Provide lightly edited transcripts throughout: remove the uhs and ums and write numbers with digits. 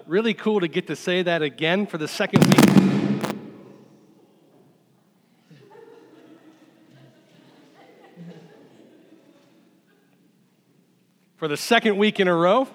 really cool to get to say that again for the second week. For the second week in a row.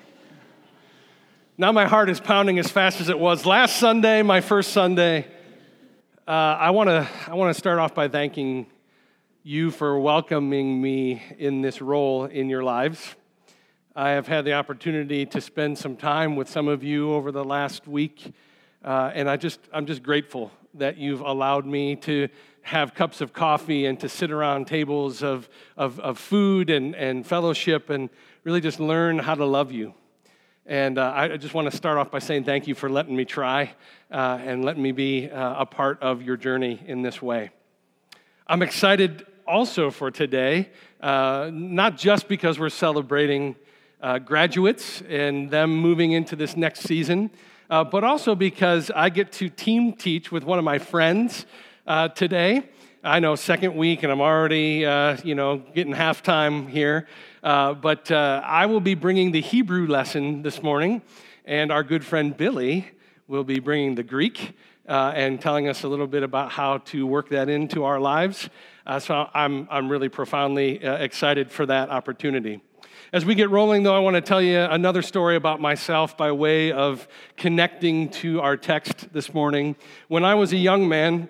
Now my heart is pounding as fast as it was last Sunday, my first Sunday. I want to start off by thanking you for welcoming me in this role in your lives. I have had the opportunity to spend some time with some of you over the last week, and I'm just grateful that you've allowed me to have cups of coffee and to sit around tables of food and fellowship and really just learn how to love you. And I just want to start off by saying thank you for letting me try and letting me be a part of your journey in this way. I'm excited also for today, not just because we're celebrating graduates and them moving into this next season, but also because I get to team teach with one of my friends today. I know, second week, and I'm already, getting halftime here. But I will be bringing the Hebrew lesson this morning, and our good friend Billy will be bringing the Greek and telling us a little bit about how to work that into our lives. So I'm really profoundly excited for that opportunity. As we get rolling, though, I want to tell you another story about myself by way of connecting to our text this morning. When I was a young man,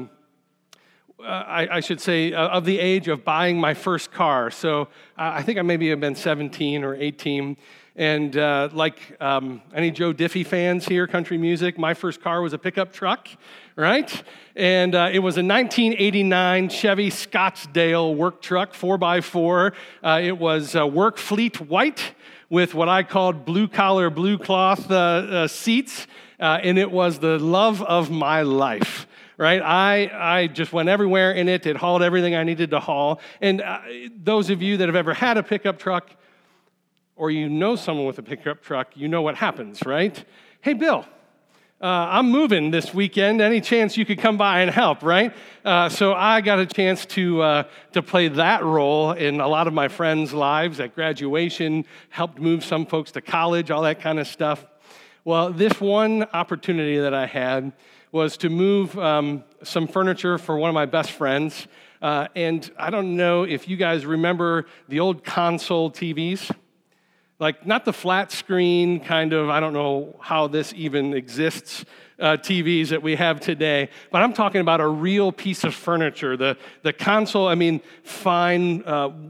I should say, of the age of buying my first car. So I think I maybe have been 17 or 18. And like any Joe Diffie fans here, country music, my first car was a pickup truck, right? And it was a 1989 Chevy Scottsdale work truck, 4x4. It was work fleet white with what I called blue-collar, blue-cloth seats. And it was the love of my life. Right, I just went everywhere in it. It hauled everything I needed to haul. And those of you that have ever had a pickup truck, or you know someone with a pickup truck, you know what happens, right? Hey, Bill, I'm moving this weekend. Any chance you could come by and help, right? So I got a chance to play that role in a lot of my friends' lives at graduation, helped move some folks to college, all that kind of stuff. Well, this one opportunity that I had was to move some furniture for one of my best friends. And I don't know if you guys remember the old console TVs. Like, not the flat screen kind of, I don't know how this even exists, TVs that we have today. But I'm talking about a real piece of furniture. The console, fine,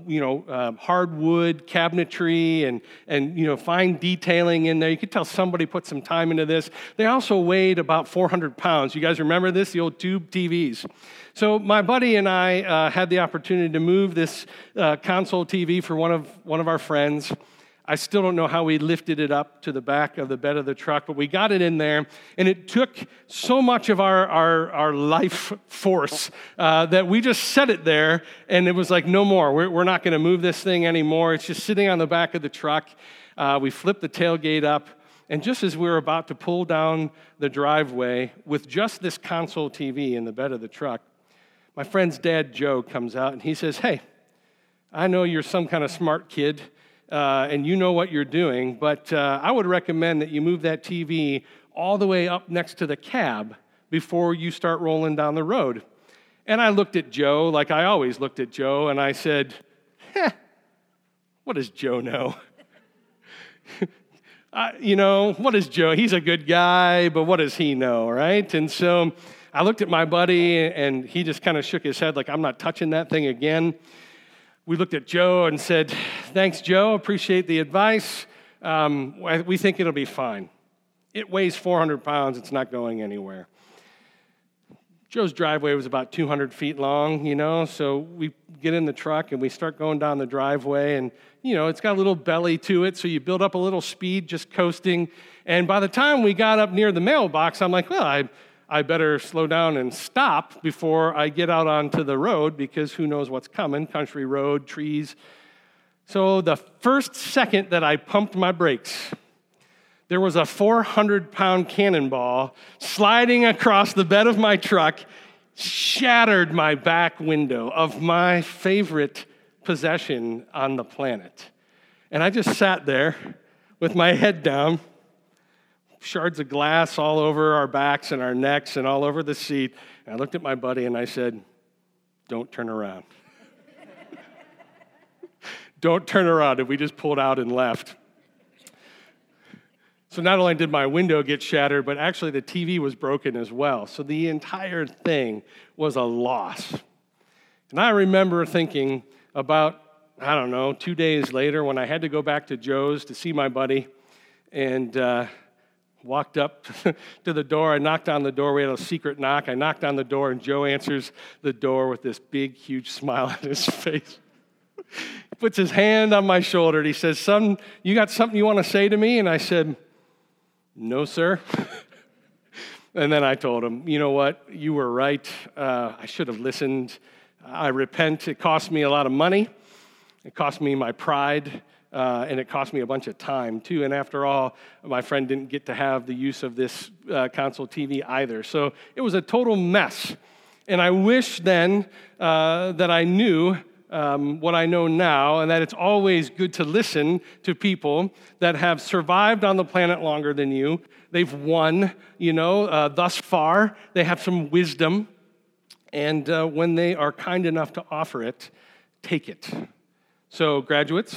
hardwood cabinetry and fine detailing in there. You could tell somebody put some time into this. They also weighed about 400 pounds. You guys remember this, the old tube TVs? So my buddy and I had the opportunity to move this console TV for one of our friends. I still don't know how we lifted it up to the back of the bed of the truck, but we got it in there, and it took so much of our life force that we just set it there, and it was like, no more. We're not going to move this thing anymore. It's just sitting on the back of the truck. We flipped the tailgate up, and just as we were about to pull down the driveway with just this console TV in the bed of the truck, my friend's dad, Joe, comes out, and he says, hey, I know you're some kind of smart kid, and you know what you're doing, but I would recommend that you move that TV all the way up next to the cab before you start rolling down the road. And I looked at Joe like I always looked at Joe, and I said, what does Joe know? What is Joe? He's a good guy, but what does he know, right? And so I looked at my buddy, and he just kind of shook his head like, I'm not touching that thing again. We looked at Joe and said, thanks, Joe, appreciate the advice. We think it'll be fine. It weighs 400 pounds. It's not going anywhere. Joe's driveway was about 200 feet long, so we get in the truck and we start going down the driveway, and, it's got a little belly to it, so you build up a little speed just coasting. And by the time we got up near the mailbox, I'm like, well, I better slow down and stop before I get out onto the road because who knows what's coming, country road, trees. So the first second that I pumped my brakes, there was a 400-pound cannonball sliding across the bed of my truck, shattered my back window of my favorite possession on the planet. And I just sat there with my head down, shards of glass all over our backs and our necks and all over the seat. And I looked at my buddy and I said, "Don't turn around." Don't turn around. And we just pulled out and left. So not only did my window get shattered, but actually the TV was broken as well. So the entire thing was a loss. And I remember thinking about, 2 days later when I had to go back to Joe's to see my buddy and walked up to the door. I knocked on the door. We had a secret knock. I knocked on the door, and Joe answers the door with this big, huge smile on his face. He puts his hand on my shoulder, and he says, "Son, you got something you want to say to me?" And I said, "No, sir." And then I told him, "You know what? You were right. I should have listened. I repent. It cost me a lot of money. It cost me my pride. And it cost me a bunch of time, too. And after all, my friend didn't get to have the use of this console TV either. So it was a total mess. And I wish then that I knew what I know now, and that it's always good to listen to people that have survived on the planet longer than you. They've won, thus far. They have some wisdom. And when they are kind enough to offer it, take it. So graduates,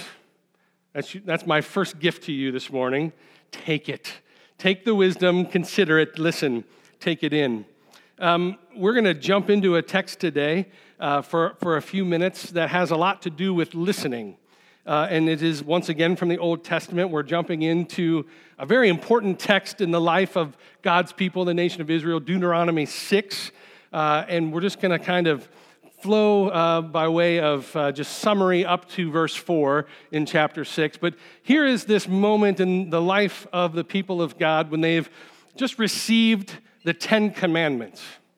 that's my first gift to you this morning. Take it. Take the wisdom, consider it, listen, take it in. We're going to jump into a text today for a few minutes that has a lot to do with listening. And it is, once again, from the Old Testament. We're jumping into a very important text in the life of God's people, the nation of Israel, Deuteronomy 6. And we're just going to kind of flow by way of just summary up to verse 4 in chapter 6. But here is this moment in the life of the people of God when they've just received the 10 Commandments,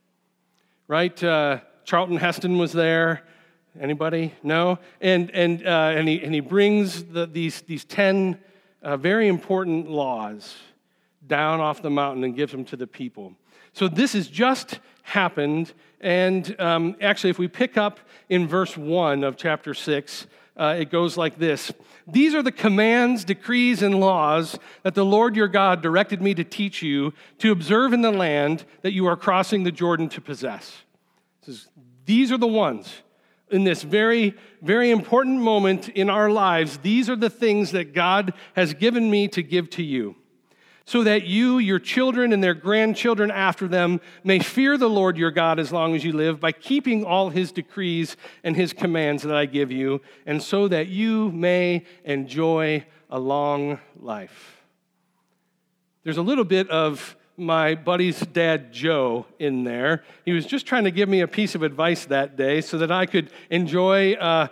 right? Charlton Heston was there. Anybody? No? And he brings these 10 very important laws down off the mountain and gives them to the people. So this has just happened, and actually if we pick up in verse 1 of chapter 6, it goes like this. "These are the commands, decrees, and laws that the Lord your God directed me to teach you to observe in the land that you are crossing the Jordan to possess." It says, these are the ones. In this very, very important moment in our lives, these are the things that God has given me to give to you, so that you, your children, and their grandchildren after them may fear the Lord your God as long as you live by keeping all his decrees and his commands that I give you, and so that you may enjoy a long life. There's a little bit of my buddy's dad, Joe, in there. He was just trying to give me a piece of advice that day so that I could enjoy,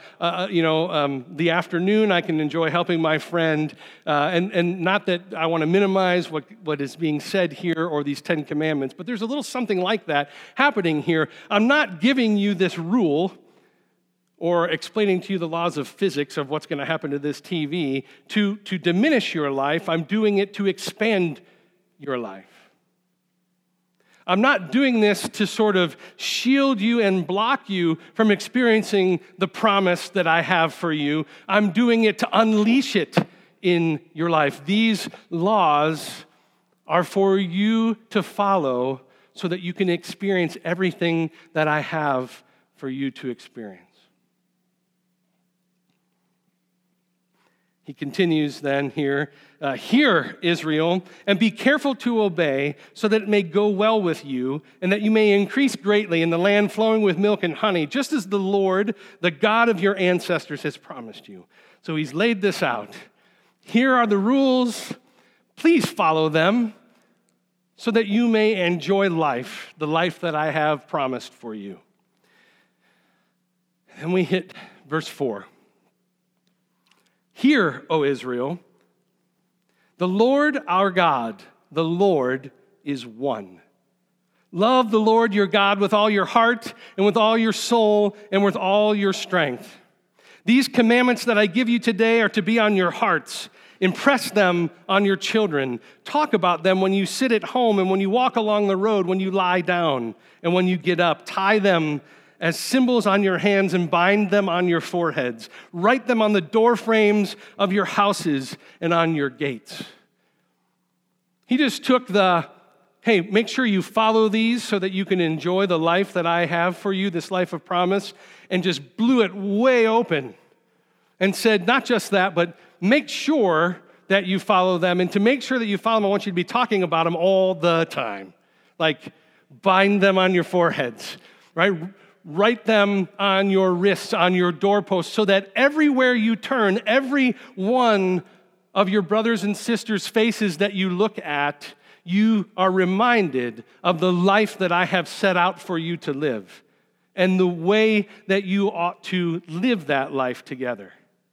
the afternoon. I can enjoy helping my friend. And not that I want to minimize what is being said here or these 10 Commandments, but there's a little something like that happening here. I'm not giving you this rule or explaining to you the laws of physics of what's going to happen to this TV to diminish your life. I'm doing it to expand your life. I'm not doing this to sort of shield you and block you from experiencing the promise that I have for you. I'm doing it to unleash it in your life. These laws are for you to follow so that you can experience everything that I have for you to experience. He continues then here, "Hear, Israel, and be careful to obey, so that it may go well with you, and that you may increase greatly in the land flowing with milk and honey, just as the Lord, the God of your ancestors, has promised you." So he's laid this out. Here are the rules. Please follow them, so that you may enjoy life, the life that I have promised for you. And we hit verse 4. "Hear, O Israel, the Lord our God, the Lord is one. Love the Lord your God with all your heart and with all your soul and with all your strength. These commandments that I give you today are to be on your hearts. Impress them on your children. Talk about them when you sit at home and when you walk along the road, when you lie down and when you get up. Tie them as symbols on your hands and bind them on your foreheads. Write them on the door frames of your houses and on your gates." He just took hey, make sure you follow these so that you can enjoy the life that I have for you, this life of promise, and just blew it way open and said, not just that, but make sure that you follow them. And to make sure that you follow them, I want you to be talking about them all the time. Like, bind them on your foreheads, right? Write them on your wrists, on your doorposts, so that everywhere you turn, every one of your brothers and sisters' faces that you look at, you are reminded of the life that I have set out for you to live and the way that you ought to live that life together.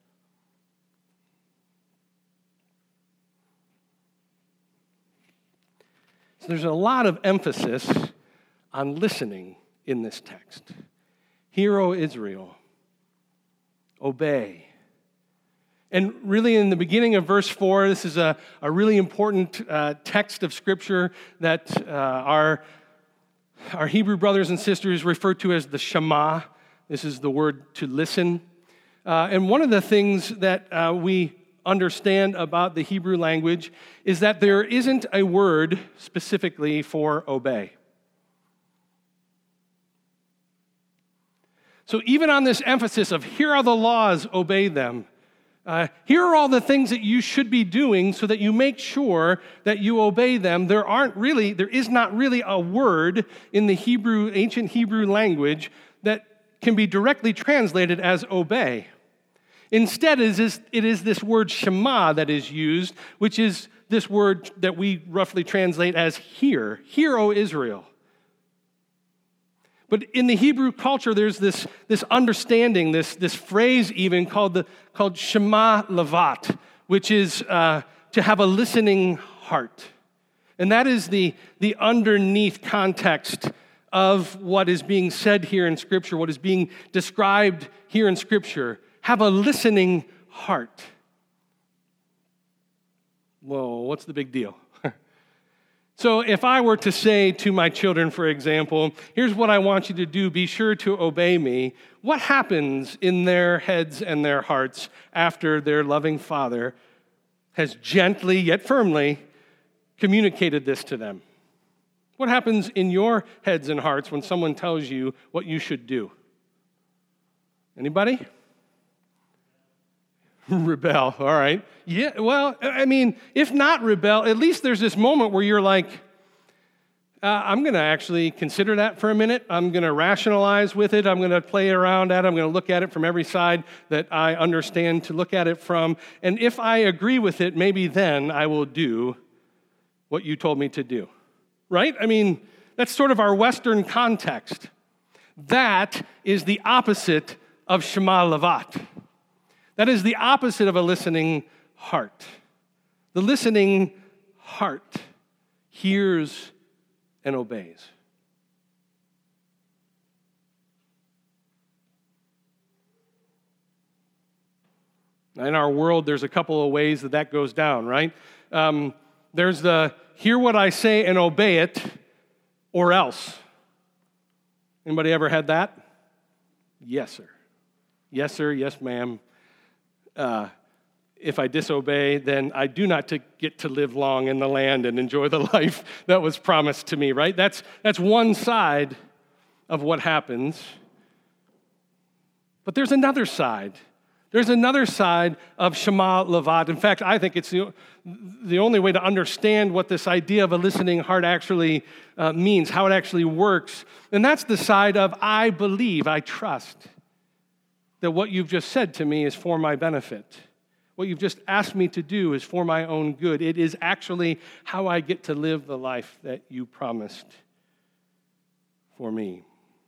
So there's a lot of emphasis on listening in this text. Hear, O Israel, obey. And really in the beginning of verse 4, this is a really important text of Scripture that our Hebrew brothers and sisters refer to as the Shema. This is the word to listen. And one of the things that we understand about the Hebrew language is that there isn't a word specifically for obey. So even on this emphasis of here are the laws, obey them, here are all the things that you should be doing so that you make sure that you obey them, there is not really a word in the ancient Hebrew language that can be directly translated as obey. Instead, it is this word Shema that is used, which is this word that we roughly translate as hear. Hear, O Israel. But in the Hebrew culture, there's this understanding, this phrase even called Shema Lavat, which is to have a listening heart. And that is the underneath context of what is being said here in Scripture, what is being described here in Scripture. Have a listening heart. Whoa, what's the big deal? So if I were to say to my children, for example, here's what I want you to do, be sure to obey me, what happens in their heads and their hearts after their loving Father has gently yet firmly communicated this to them? What happens in your heads and hearts when someone tells you what you should do? Anybody? Rebel, all right. Yeah, well, I mean, if not rebel, at least there's this moment where you're like, I'm going to actually consider that for a minute. I'm going to rationalize with it. I'm going to play around at it. I'm going to look at it from every side that I understand to look at it from. And if I agree with it, maybe then I will do what you told me to do. Right? I mean, that's sort of our Western context. That is the opposite of Shema Lavat. That is the opposite of a listening heart. The listening heart hears and obeys. In our world, there's a couple of ways that goes down, right? There's the hear what I say and obey it, or else. Anybody ever had that? Yes, sir. Yes, sir. Yes, ma'am. If I disobey, then I do not get to live long in the land and enjoy the life that was promised to me, right? That's one side of what happens. But there's another side. There's another side of Shema Lavat. In fact, I think it's the only way to understand what this idea of a listening heart actually means, how it actually works. And that's the side of I believe, I trust that what you've just said to me is for my benefit. What you've just asked me to do is for my own good. It is actually how I get to live the life that you promised for me.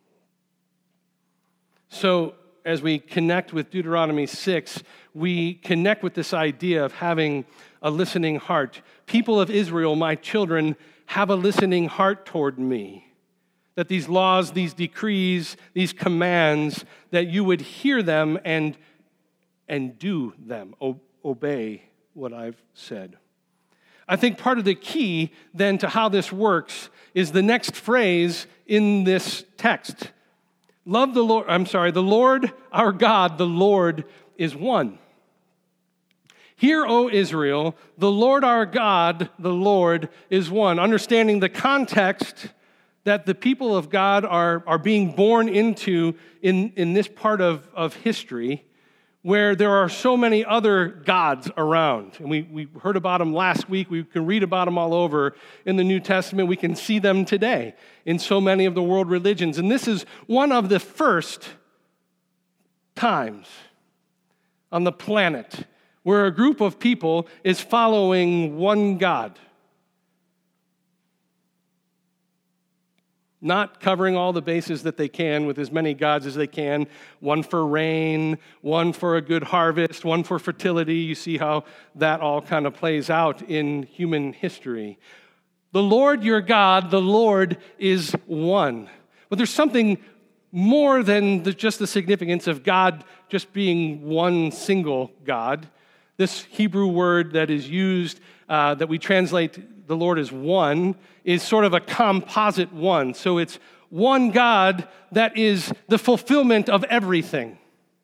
So, as we connect with Deuteronomy 6, we connect with this idea of having a listening heart. People of Israel, my children, have a listening heart toward me. That these laws, these decrees, these commands, that you would hear them and do them, obey what I've said. I think part of the key then to how this works is the next phrase in this text. The Lord our God, the Lord is one. Hear, O Israel, the Lord our God, the Lord is one. Understanding the context that the people of God are being born into in this part of history, where there are so many other gods around. And we heard about them last week. We can read about them all over in the New Testament. We can see them today in so many of the world religions. And this is one of the first times on the planet where a group of people is following one God. Not covering all the bases that they can with as many gods as they can. One for rain, one for a good harvest, one for fertility. You see how that all kind of plays out in human history. The Lord your God, the Lord is one. But there's something more than just the significance of God just being one single God. This Hebrew word that is used, that we translate the Lord as one, is sort of a composite one. So it's one God that is the fulfillment of everything.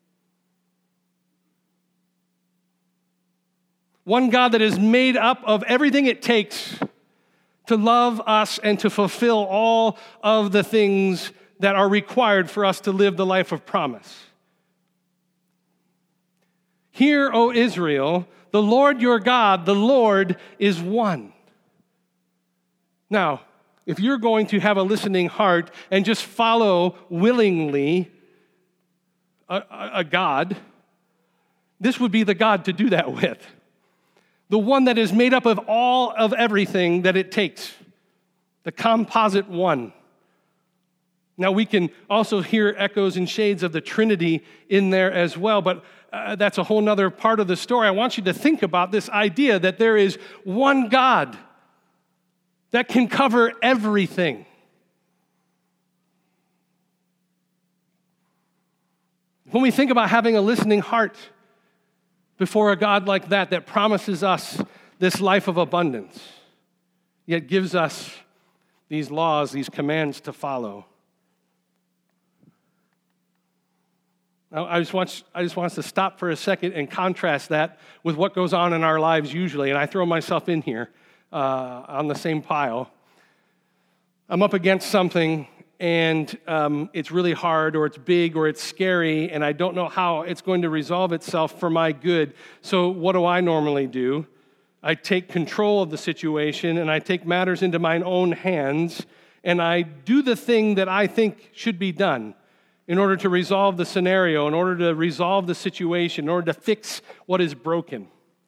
One God that is made up of everything it takes to love us and to fulfill all of the things that are required for us to live the life of promise. Hear, O Israel, the Lord your God, the Lord is one. Now, if you're going to have a listening heart and just follow willingly a God, this would be the God to do that with. The one that is made up of all of everything that it takes. The composite one. Now, we can also hear echoes and shades of the Trinity in there as well, but that's a whole other part of the story. I want you to think about this idea that there is one God that can cover everything. When we think about having a listening heart before a God like that promises us this life of abundance, yet gives us these laws, these commands to follow. Now, I just want us to stop for a second and contrast that with what goes on in our lives usually, and I throw myself in here on the same pile. I'm up against something, and it's really hard, or it's big, or it's scary, and I don't know how it's going to resolve itself for my good. So what do I normally do? I take control of the situation, and I take matters into my own hands, and I do the thing that I think should be done in order to resolve the scenario, in order to resolve the situation, in order to fix what is broken.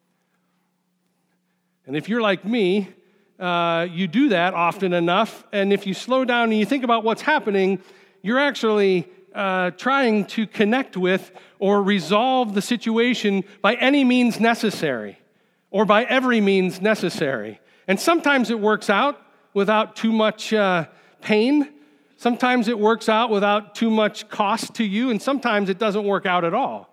And if you're like me, you do that often enough, and if you slow down and you think about what's happening, you're actually trying to connect with or resolve the situation by any means necessary, or by every means necessary. And sometimes it works out without too much pain. Sometimes it works out without too much cost to you, and sometimes it doesn't work out at all.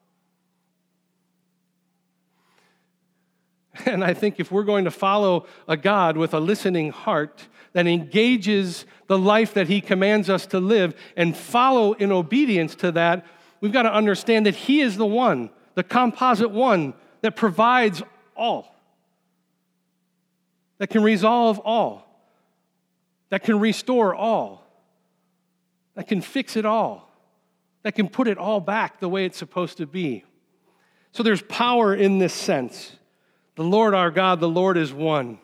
And I think if we're going to follow a God with a listening heart that engages the life that He commands us to live and follow in obedience to that, we've got to understand that He is the one, the composite one, that provides all, that can resolve all, that can restore all, that can fix it all, that can put it all back the way it's supposed to be. So there's power in this sense. The Lord our God, the Lord is one.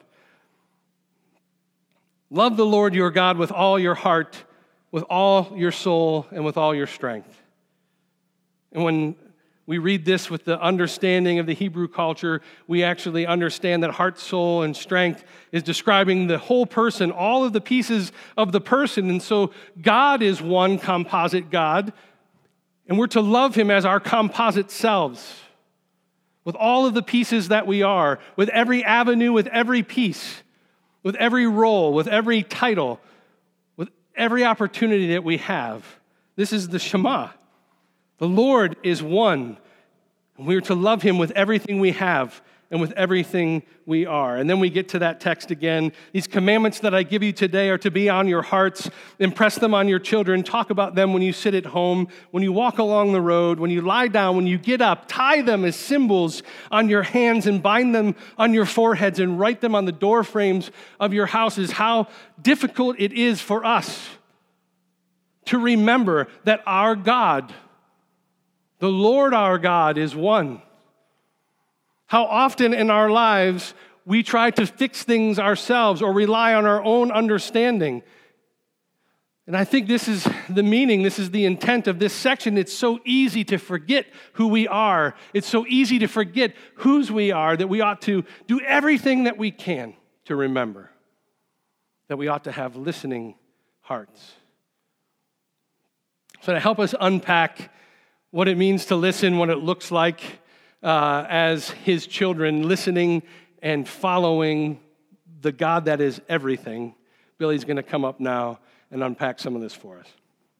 Love the Lord your God with all your heart, with all your soul, and with all your strength. And when we read this with the understanding of the Hebrew culture, we actually understand that heart, soul, and strength is describing the whole person, all of the pieces of the person. And so God is one composite God, and we're to love Him as our composite selves, with all of the pieces that we are, with every avenue, with every piece, with every role, with every title, with every opportunity that we have. This is the Shema. The Lord is one, and we are to love Him with everything we have and with everything we are. And then we get to that text again. These commandments that I give you today are to be on your hearts. Impress them on your children. Talk about them when you sit at home, when you walk along the road, when you lie down, when you get up. Tie them as symbols on your hands and bind them on your foreheads and write them on the door frames of your houses. How difficult it is for us to remember that our God, the Lord our God, is one. How often in our lives we try to fix things ourselves or rely on our own understanding. And I think this is the meaning, this is the intent of this section. It's so easy to forget who we are. It's so easy to forget whose we are that we ought to do everything that we can to remember, that we ought to have listening hearts. So to help us unpack what it means to listen, what it looks like as his children, listening and following the God that is everything, Billy's going to come up now and unpack some of this for us.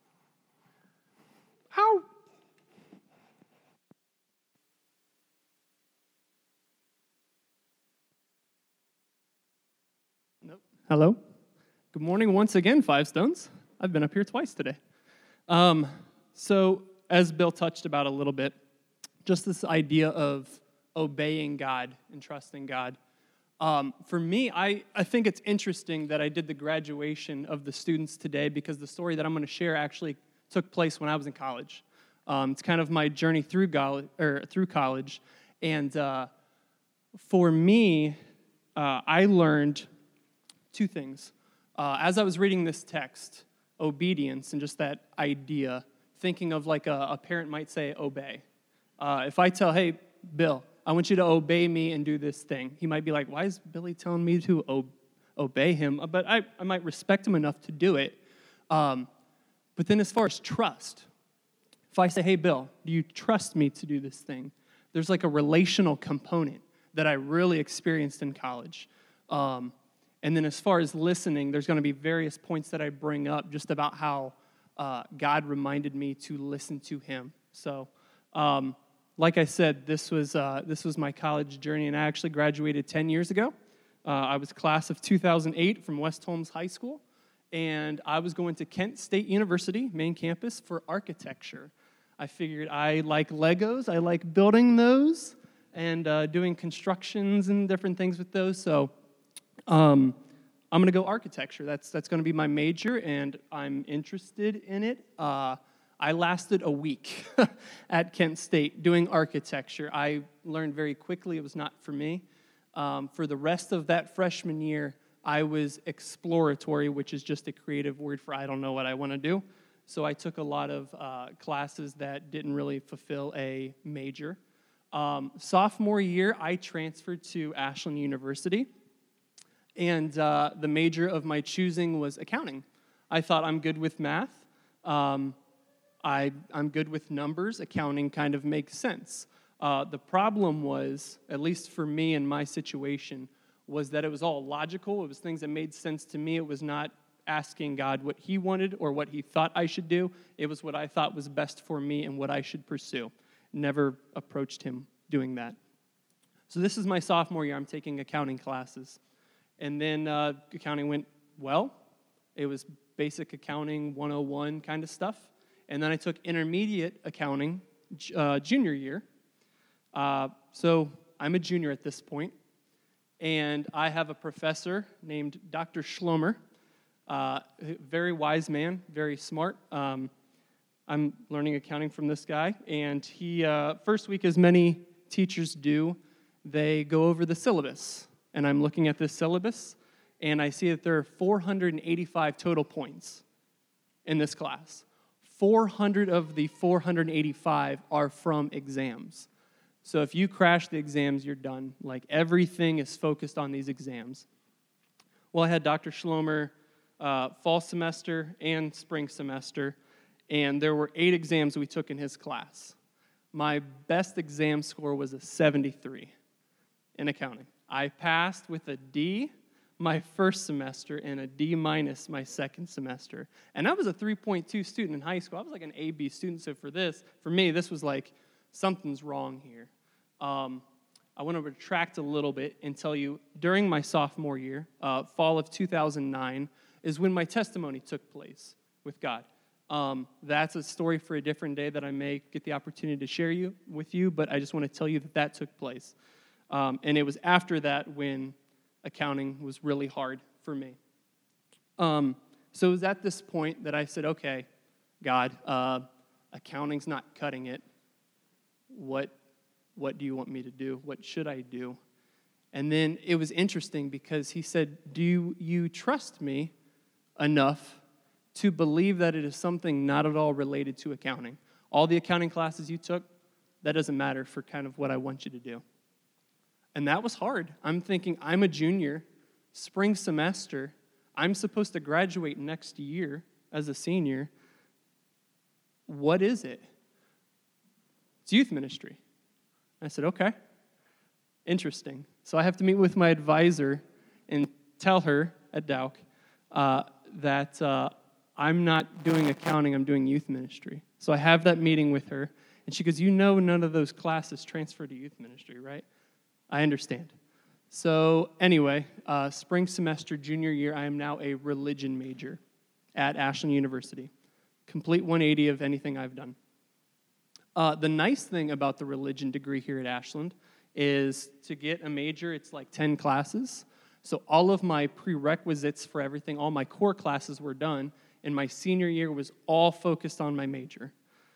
How? Nope. Hello. Good morning once again, Five Stones. I've been up here twice today. So, as Bill touched about a little bit, just this idea of obeying God and trusting God. For me, I think it's interesting that I did the graduation of the students today because the story that I'm going to share actually took place when I was in college. It's kind of my journey through college. And for me, I learned two things. As I was reading this text, obedience and just that idea, thinking of like a parent might say, obey. If I tell, hey, Bill, I want you to obey me and do this thing, he might be like, why is Billy telling me to obey him? But I might respect him enough to do it. But then as far as trust, if I say, hey, Bill, do you trust me to do this thing? There's like a relational component that I really experienced in college. And then as far as listening, there's going to be various points that I bring up just about how God reminded me to listen to him. So, like I said, this was my college journey, and I actually graduated 10 years ago. I was class of 2008 from West Holmes High School, and I was going to Kent State University, main campus, for architecture. I figured I like Legos, I like building those, and doing constructions and different things with those, so I'm going to go architecture. That's going to be my major, and I'm interested in it. I lasted a week at Kent State doing architecture. I learned very quickly it was not for me. For the rest of that freshman year, I was exploratory, which is just a creative word for I don't know what I want to do. So I took a lot of classes that didn't really fulfill a major. Sophomore year, I transferred to Ashland University. And the major of my choosing was accounting. I thought I'm good with math. I'm good with numbers. Accounting kind of makes sense. The problem was, at least for me in my situation, was that it was all logical. It was things that made sense to me. It was not asking God what he wanted or what he thought I should do. It was what I thought was best for me and what I should pursue. Never approached him doing that. So this is my sophomore year. I'm taking accounting classes. And then accounting went well. It was basic accounting 101 kind of stuff. And then I took intermediate accounting junior year. So I'm a junior at this point. And I have a professor named Dr. Schlomer, very wise man, very smart. I'm learning accounting from this guy. And he, first week, as many teachers do, they go over the syllabus. And I'm looking at this syllabus, and I see that there are 485 total points in this class. 400 of the 485 are from exams. So if you crash the exams, you're done. Like, everything is focused on these exams. Well, I had Dr. Schlomer fall semester and spring semester, and there were 8 exams we took in his class. My best exam score was a 73 in accounting. I passed with a D my first semester and a D- my second semester. And I was a 3.2 student in high school. I was like an A-B student. So for me, this was like, something's wrong here. I I want to retract a little bit and tell you during my sophomore year, fall of 2009, is when my testimony took place with God. That's a story for a different day that I may get the opportunity to share with you, but I just want to tell you that took place. And it was after that when accounting was really hard for me. So it was at this point that I said, okay, God, accounting's not cutting it. What do you want me to do? What should I do? And then it was interesting because he said, do you trust me enough to believe that it is something not at all related to accounting? All the accounting classes you took, that doesn't matter for kind of what I want you to do. And that was hard. I'm thinking, I'm a junior, spring semester. I'm supposed to graduate next year as a senior. What is it? It's youth ministry. I said, okay, interesting. So I have to meet with my advisor and tell her at Dauch that I'm not doing accounting, I'm doing youth ministry. So I have that meeting with her, and she goes, you know none of those classes transfer to youth ministry, right? I understand. So anyway, spring semester, junior year, I am now a religion major at Ashland University. Complete 180 of anything I've done. The nice thing about the religion degree here at Ashland is to get a major, it's like 10 classes. So all of my prerequisites for everything, all my core classes were done, and my senior year was all focused on my major.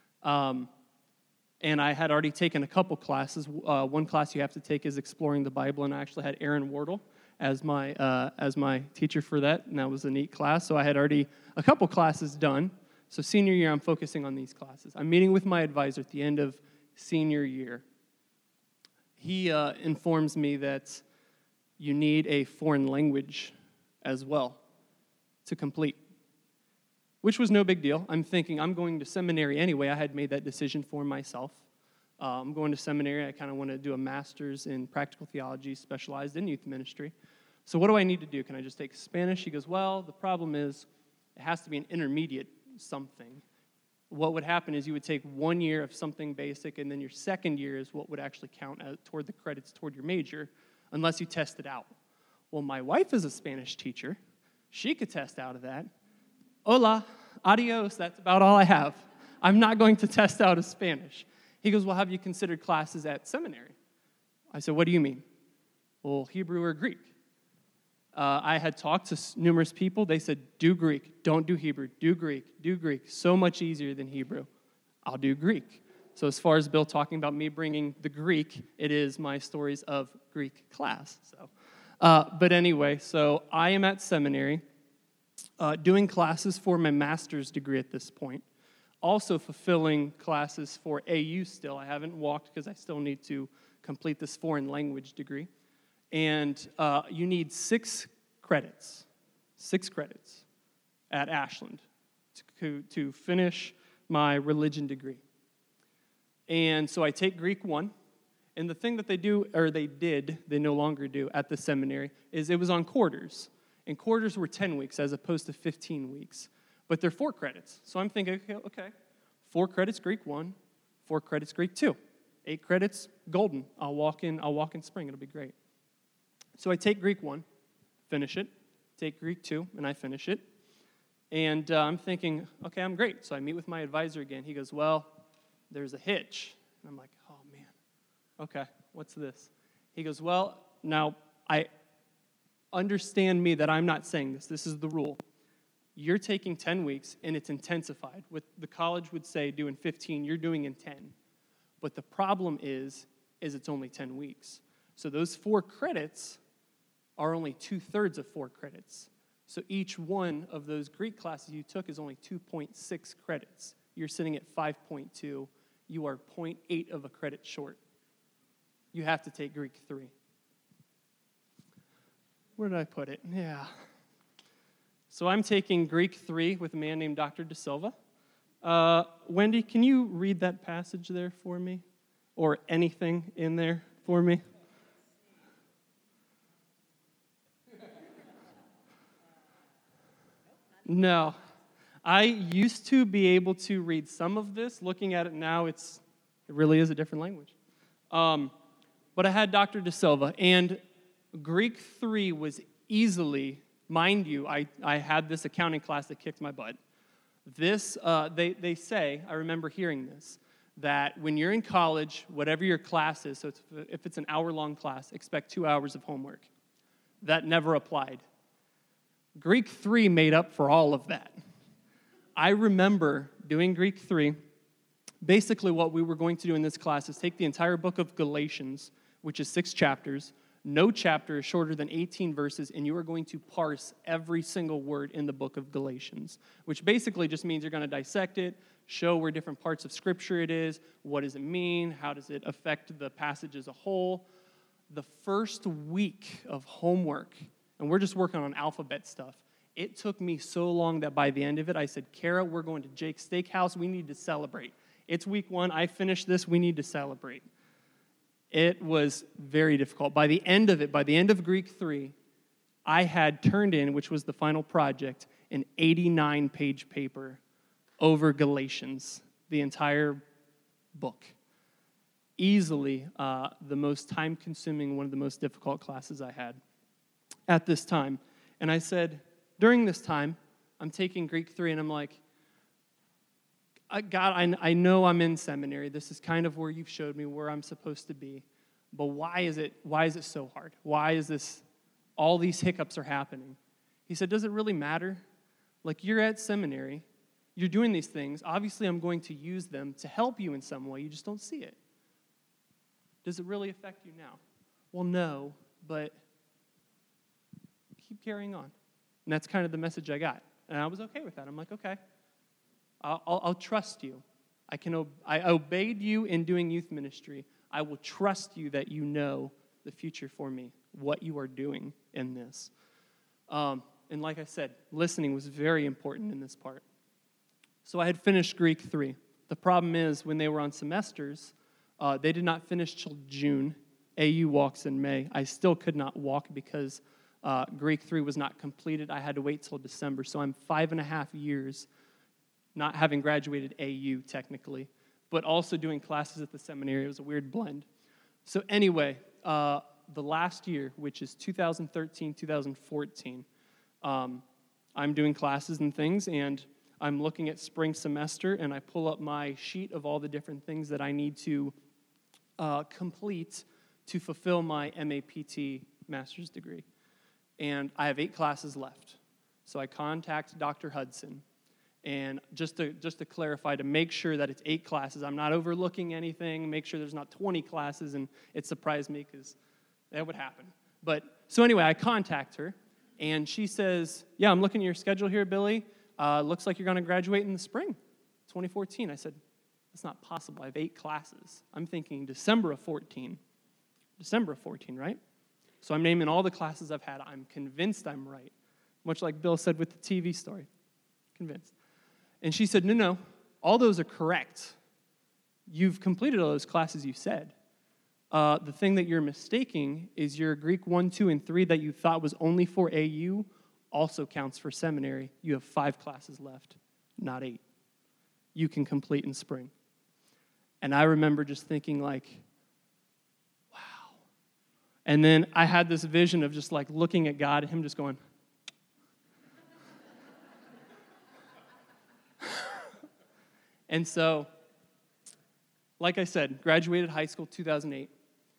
And I had already taken a couple classes. One class you have to take is Exploring the Bible, and I actually had Aaron Wardle as my teacher for that, and that was a neat class. So I had already a couple classes done. So senior year, I'm focusing on these classes. I'm meeting with my advisor at the end of senior year. He informs me that you need a foreign language as well to complete, which was no big deal. I'm thinking I'm going to seminary anyway. I had made that decision for myself. I'm going to seminary. I kind of want to do a master's in practical theology, specialized in youth ministry. So what do I need to do? Can I just take Spanish? He goes, well, the problem is it has to be an intermediate something. What would happen is you would take 1 year of something basic, and then your second year is what would actually count toward the credits toward your major, unless you test it out. Well, my wife is a Spanish teacher. She could test out of that. Hola, adios, that's about all I have. I'm not going to test out of Spanish. He goes, well, have you considered classes at seminary? I said, what do you mean? Well, Hebrew or Greek? I had talked to numerous people. They said, do Greek. Don't do Hebrew. Do Greek. Do Greek. So much easier than Hebrew. I'll do Greek. So as far as Bill talking about me bringing the Greek, it is my stories of Greek class. But anyway, so I am at seminary doing classes for my master's degree at this point. Also fulfilling classes for AU still. I haven't walked because I still need to complete this foreign language degree. And you need 6 credits at Ashland to finish my religion degree. And so I take Greek 1, and the thing that they no longer do at the seminary, is it was on quarters. And quarters were 10 weeks as opposed to 15 weeks. But they're 4 credits. So I'm thinking, okay, 4 credits Greek 1, 4 credits Greek 2. 8 credits, golden. I'll walk in spring, it'll be great. So I take Greek 1, finish it, take Greek 2, and I finish it. And I'm thinking, okay, I'm great. So I meet with my advisor again. He goes, well, there's a hitch. And I'm like, oh, man. Okay, what's this? He goes, well, now, I understand me that I'm not saying this. This is the rule. You're taking 10 weeks, and it's intensified. What the college would say do in 15, you're doing in 10. But the problem is it's only 10 weeks. So those 4 credits are only 2/3 of 4 credits. So each one of those Greek classes you took is only 2.6 credits. You're sitting at 5.2. You are 0.8 of a credit short. You have to take Greek 3. Where did I put it? Yeah. So I'm taking Greek 3 with a man named Dr. De Silva. Wendy, can you read that passage there for me? Or anything in there for me? No. I used to be able to read some of this. Looking at it now, it really is a different language. But I had Dr. De Silva, and Greek 3 was easily, mind you, I had this accounting class that kicked my butt. This, they say, I remember hearing this, that when you're in college, whatever your class is, so if it's an hour-long class, expect 2 hours of homework. That never applied. Greek 3 made up for all of that. I remember doing Greek 3. Basically, what we were going to do in this class is take the entire book of Galatians, which is 6 chapters. No chapter is shorter than 18 verses, and you are going to parse every single word in the book of Galatians, which basically just means you're going to dissect it, show where different parts of Scripture it is, what does it mean, how does it affect the passage as a whole. The first week of homework, and we're just working on alphabet stuff, it took me so long that by the end of it, I said, Kara, we're going to Jake's Steakhouse. We need to celebrate. It's week 1. I finished this. We need to celebrate. It was very difficult. By the end of it, by the end of Greek 3, I had turned in, which was the final project, an 89-page paper over Galatians, the entire book. Easily the most time-consuming, one of the most difficult classes I had at this time. And I said, during this time, I'm taking Greek 3, and I'm like, God, I know I'm in seminary. This is kind of where you've showed me where I'm supposed to be. But why is it so hard? Why is this, all these hiccups are happening? He said, does it really matter? Like, you're at seminary. You're doing these things. Obviously, I'm going to use them to help you in some way. You just don't see it. Does it really affect you now? Well, no, but keep carrying on. And that's kind of the message I got. And I was okay with that. I'm like, okay. I'll trust you. I obeyed you in doing youth ministry. I will trust you that you know the future for me, what you are doing in this. And like I said, listening was very important in this part. So I had finished Greek 3. The problem is, when they were on semesters, they did not finish till June. AU walks in May. I still could not walk because Greek 3 was not completed. I had to wait till December. So I'm 5.5 years not having graduated AU technically, but also doing classes at the seminary. It was a weird blend. So anyway, the last year, which is 2013, 2014, I'm doing classes and things, and I'm looking at spring semester, and I pull up my sheet of all the different things that I need to complete to fulfill my MAPT master's degree. And I have 8 classes left. So I contact Dr. Hudson. And just to clarify, to make sure that it's 8 classes, I'm not overlooking anything, make sure there's not 20 classes, and it surprised me because that would happen. But, so anyway, I contact her, and she says, yeah, I'm looking at your schedule here, Billy. Looks like you're going to graduate in the spring, 2014. I said, that's not possible. I have 8 classes. I'm thinking December of 14, right? So I'm naming all the classes I've had. I'm convinced I'm right, much like Bill said with the TV story. Convinced. And she said, no, all those are correct. You've completed all those classes you said. The thing that you're mistaking is your Greek 1, 2, and 3 that you thought was only for AU also counts for seminary. You have 5 classes left, not 8. You can complete in spring. And I remember just thinking like, wow. And then I had this vision of just like looking at God and him just going, and so, like I said, graduated high school 2008.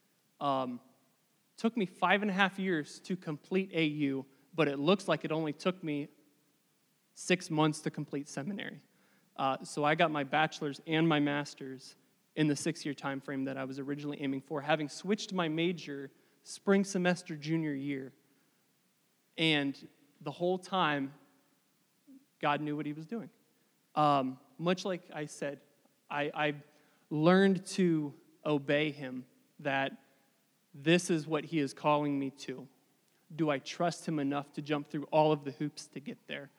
Took me 5.5 years to complete AU, but it looks like it only took me 6 months to complete seminary. So I got my bachelor's and my master's in the 6-year time frame that I was originally aiming for, having switched my major spring semester junior year. And the whole time, God knew what he was doing. Much like I said, I learned to obey him, that this is what he is calling me to. Do I trust him enough to jump through all of the hoops to get there?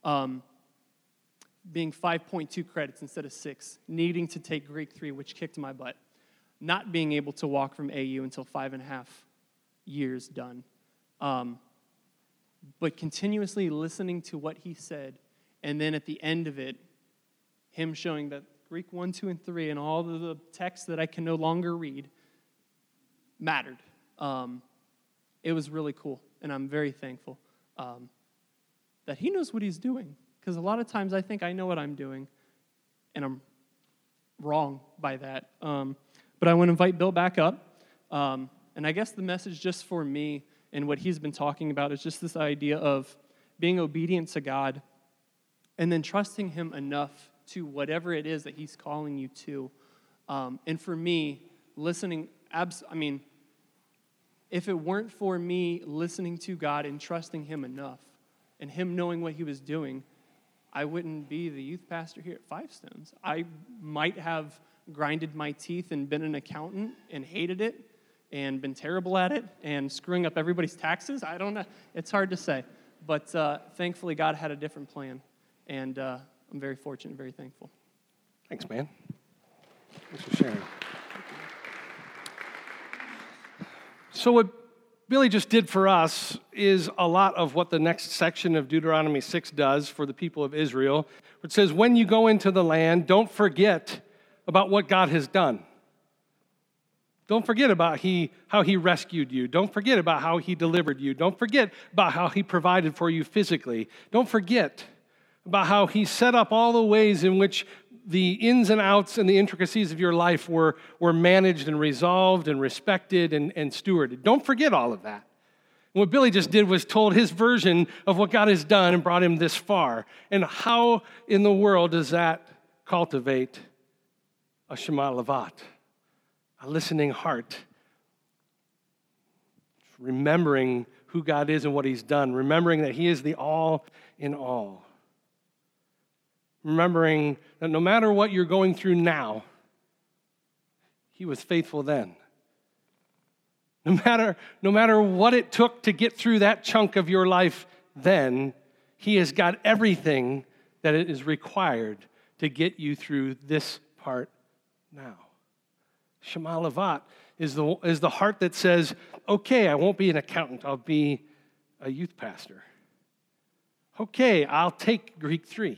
Being 5.2 credits instead of 6, needing to take Greek 3, which kicked my butt, not being able to walk from AU until 5.5 years done, but continuously listening to what he said, and then at the end of it, him showing that Greek 1, 2, and 3 and all of the texts that I can no longer read mattered. It was really cool, and I'm very thankful that he knows what he's doing. Because a lot of times I think I know what I'm doing, and I'm wrong by that. But I want to invite Bill back up. And I guess the message just for me and what he's been talking about is just this idea of being obedient to God and then trusting him enough to whatever it is that he's calling you to. And for me, listening, if it weren't for me listening to God and trusting him enough and him knowing what he was doing, I wouldn't be the youth pastor here at Five Stones. I might have grinded my teeth and been an accountant and hated it and been terrible at it and screwing up everybody's taxes. I don't know. It's hard to say. But thankfully, God had a different plan. And I'm very fortunate, very thankful. Thanks, man. Thanks for sharing. So what Billy just did for us is a lot of what the next section of Deuteronomy 6 does for the people of Israel. It says, when you go into the land, don't forget about what God has done. Don't forget about how he rescued you. Don't forget about how he delivered you. Don't forget about how he provided for you physically. Don't forget about how he set up all the ways in which the ins and outs and the intricacies of your life were managed and resolved and respected and stewarded. Don't forget all of that. And what Billy just did was told his version of what God has done and brought him this far. And how in the world does that cultivate a Shema Lavat, a listening heart, remembering who God is and what he's done, remembering that he is the all in all. Remembering that no matter what you're going through now, he was faithful then. No matter what it took to get through that chunk of your life then, he has got everything that it is required to get you through this part now. Shema Lavat is the heart that says, okay, I won't be an accountant, I'll be a youth pastor. Okay, I'll take Greek 3.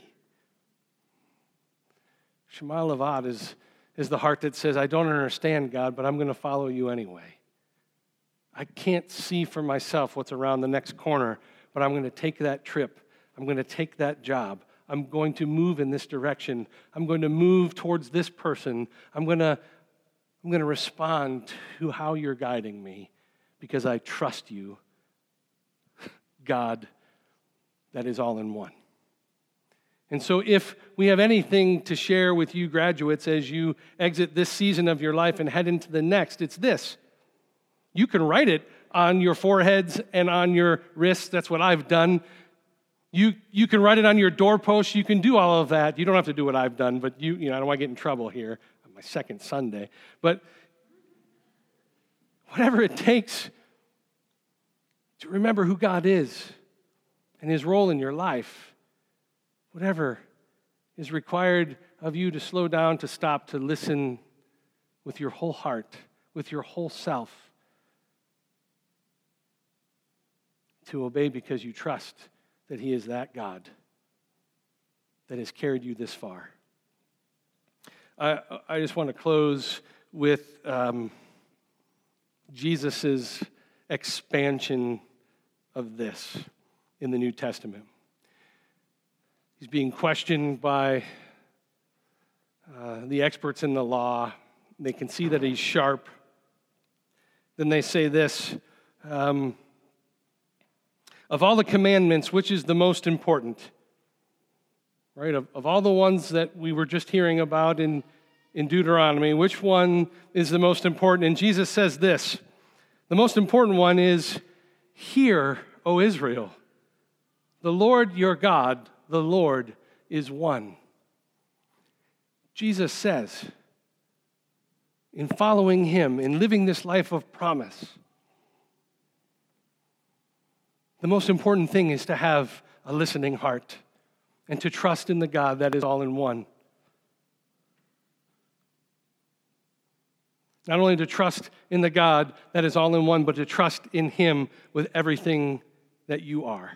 Shema Lavat is the heart that says, I don't understand, God, but I'm going to follow you anyway. I can't see for myself what's around the next corner, but I'm going to take that trip. I'm going to take that job. I'm going to move in this direction. I'm going to move towards this person. I'm going to respond to how you're guiding me because I trust you, God, that is all in one. And so if we have anything to share with you graduates as you exit this season of your life and head into the next, it's this. You can write it on your foreheads and on your wrists. That's what I've done. You can write it on your doorposts. You can do all of that. You don't have to do what I've done, but I don't want to get in trouble here on my second Sunday. But whatever it takes to remember who God is and his role in your life, whatever is required of you to slow down, to stop, to listen with your whole heart, with your whole self, to obey because you trust that he is that God that has carried you this far. I just want to close with Jesus' expansion of this in the New Testament. He's being questioned by the experts in the law. They can see that he's sharp. Then they say this, of all the commandments, which is the most important? Right? Of all the ones that we were just hearing about in Deuteronomy, which one is the most important? And Jesus says this, the most important one is, hear, O Israel, the Lord your God, the Lord is one. Jesus says, in following him, in living this life of promise, the most important thing is to have a listening heart and to trust in the God that is all in one. Not only to trust in the God that is all in one, but to trust in him with everything that you are.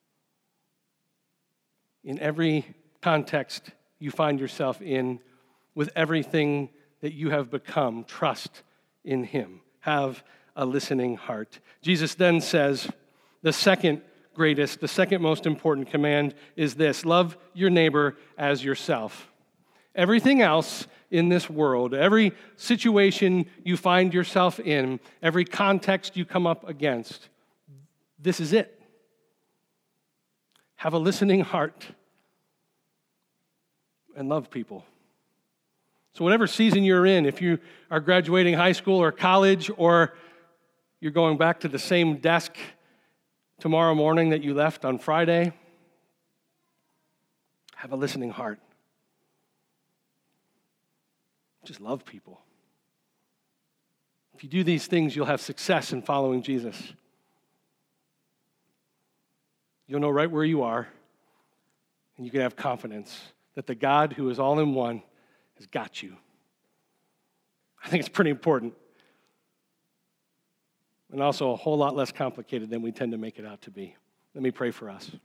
In every context you find yourself in, with everything that you have become, trust in him. Have a listening heart. Jesus then says, the second most important command is this: love your neighbor as yourself. Everything else in this world, every situation you find yourself in, every context you come up against, this is it. Have a listening heart and love people. So whatever season you're in, if you are graduating high school or college, or you're going back to the same desk tomorrow morning that you left on Friday, have a listening heart. Just love people. If you do these things, you'll have success in following Jesus. You'll know right where you are, and you can have confidence that the God who is all in one has got you. I think it's pretty important, and also a whole lot less complicated than we tend to make it out to be. Let me pray for us.